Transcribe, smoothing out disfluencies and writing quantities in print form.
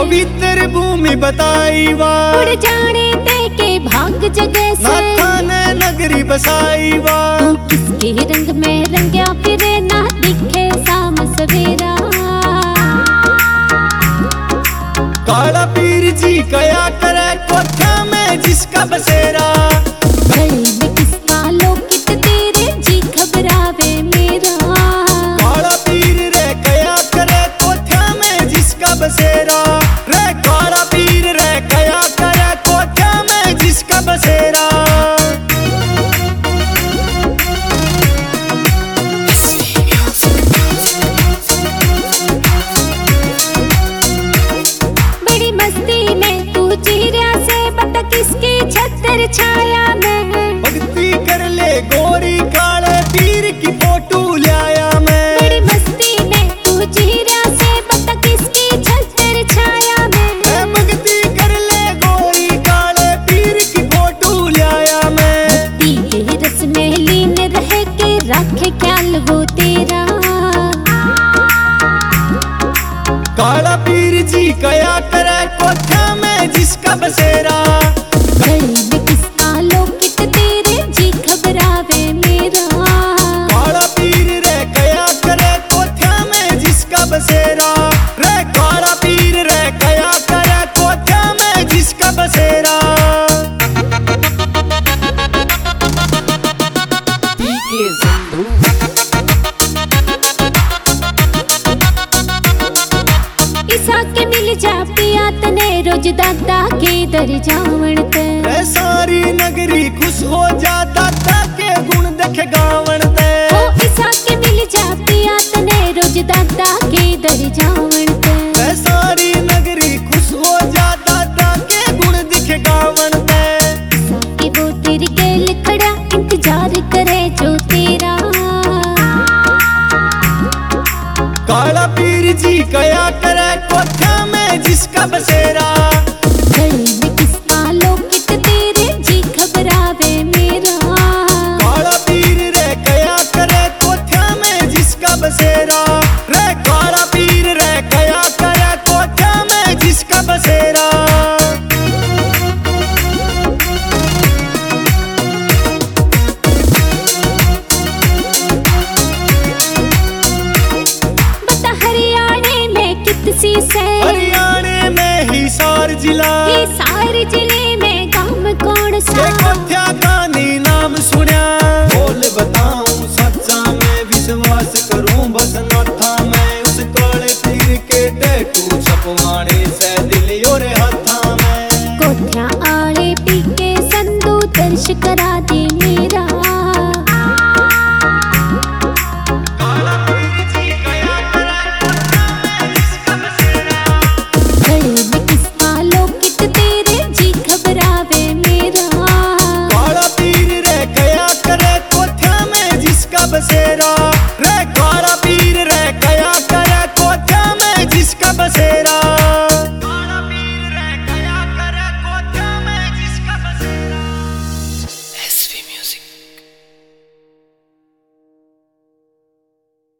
पवित्र भूमि बताई वा, उड़ जाने ते के भाग जगह से, नाथा ने नगरी बसाई वा। तू किसके रंग में रंग्या फिरे ना दिखे शाम सवेरा। काला पीर जी कया करे कोठा में जिसका बसेरा, गले में किसका लोकित तेरे जी घबरावे मेरा। काला पीर रे कया करे कोठा में जिसका बसेरा, रे काला पीर रे कया करे कोठा में जिसका बसेरा। बड़ी मस्ती में तू चेहरा से बता किसकी छत्र छाया में, भक्ति कर ले गोरी काले पीर की फोटो लाया मैं। बड़ी मस्ती में तू चेहरा से बता किसकी छत्र छाया में, मैं भक्ति कर ले गोरी काले पीर की फोटो लाया मैं। भक्ति के रस में लीन रह के रखे ख्याल वो तेरा। काला पीर जी कया करे कोठा में जिसका बसेरा, गले में किसका लोकित तेरे जी घबरावे मेरा। काला पीर रे कया करे कोठा में जिसका बसेरा, रे काला पीर रे कया करे कोठा में जिसका बसेरा। इसा के मिल जा पिया तने रोज दादा के दर जावण ते, रे सारी नगरी खुश हो जा दादा के गुण देखे गावण ते। ओ इसा के मिल जा पिया तने रोज दादा के दर जावण ते। रे सारी नगरी खुश हो जा दादा के गुण दिखे गावण ते। इसा के वो तेरे गेल खड़ा इंतजार करे जो तेरा। काला पीर जी कया करे कोठा में जिसका बसेरा, गले में किसका लोकित तेरे जी घबरावे मेरा। काला पीर रे कया करे कोठा में जिसका बसेरा, रे काला पीर रे कया करे कोठा में जिसका बसेरा। बता हरियाणा में कितसी से, हरियाणा में हिसार जिला, सारे जिले में गांव कौन सा। ये कोठा का नी नाम सुना, बोल बताऊं सच्चा मैं विश्वास करूं बस नाथा मैं। उस काले पीर के टैटू छपवाने से दिल और हाथा में। कोठा आले पी के संदू दर्श करा दे